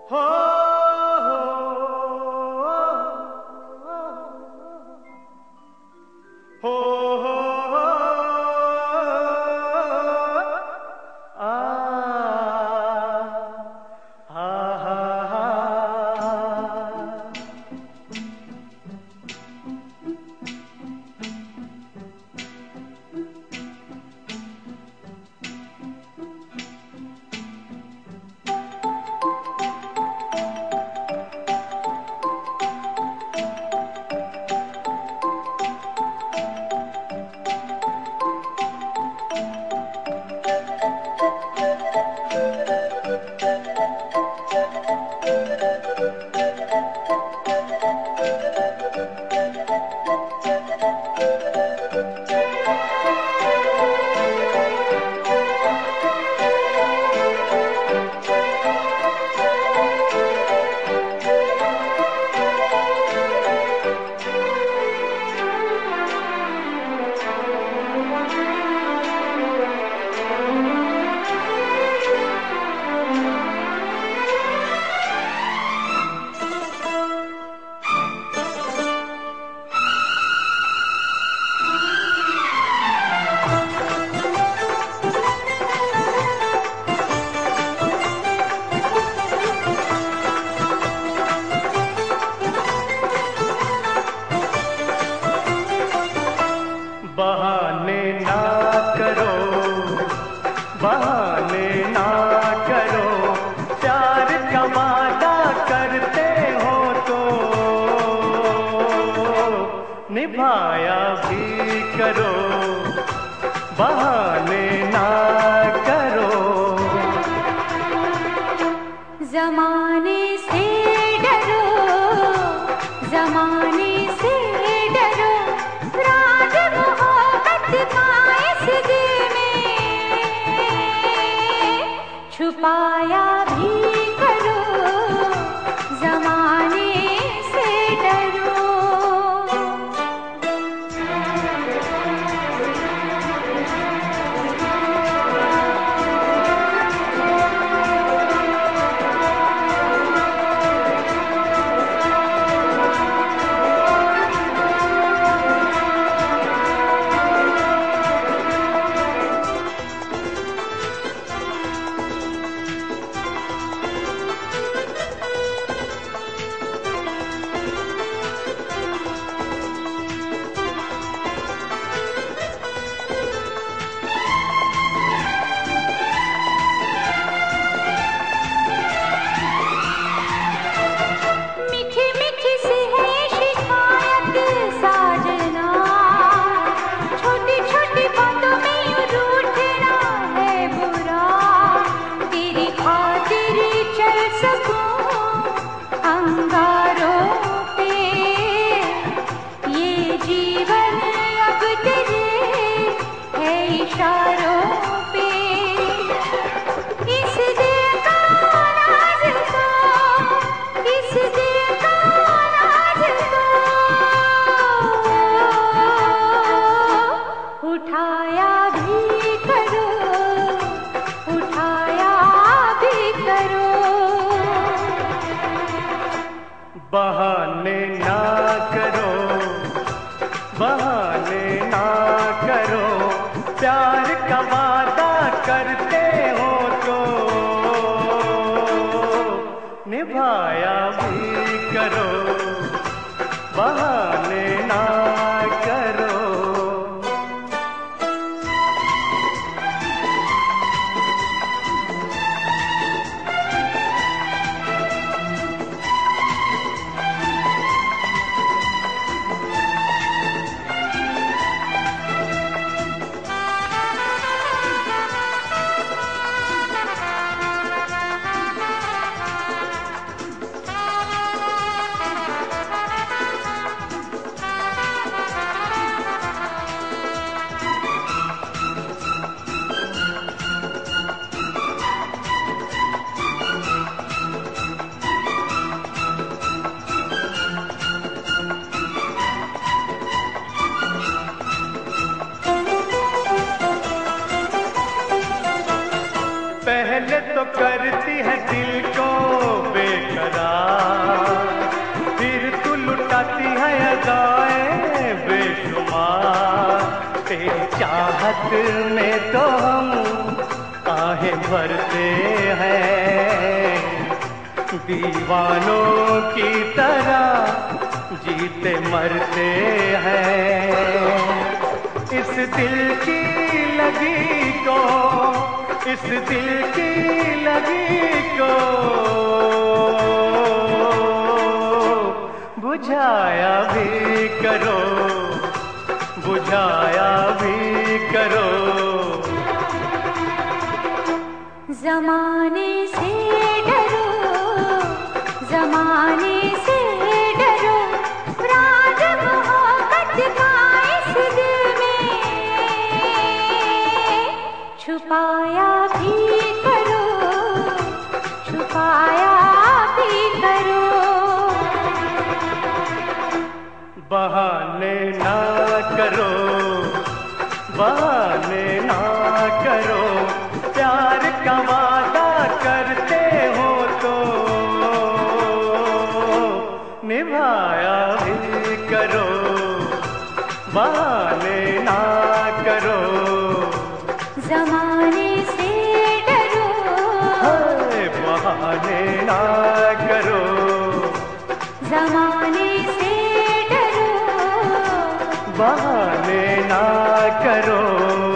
हो हो हो आ हा हा हा बहाने ना करो, बहाने ना करो, प्यार का वादा करते हो तो निभाया भी करो। बहाने ना करो। ज़माने से डरो, ज़माने से डरो, राज मोहब्बत का इस दिल में छुपाया भी करो। ज़माने से डरो। उठाया भी करो, उठाया भी करो। बहाने ना करो, बहाने ना करो, प्यार का वादा करते हो तो निभाया भी करो। बहाने ना करो। पहले तो करती है दिल को बेकरार, तेरी चाहत में तो हम आहें भरते हैं, दीवानों की तरह जीते मरते हैं। इस दिल की लगी को, इस दिल की लगी को बुझाया भी करो, बुझाया भी करो। ज़माने से डरो, ज़माने से डरो, राज मोहब्बत का इस दिल में छुपाया भी करो, छुपाया भी करो। बहाने ना करो, बहाने ना करो, प्यार का वादा करते हो तो निभाया भी करो। बहाने ना करो, ज़माने से डरो, बहाने ना करो, ज़माने से डरो, बहाने ना करो।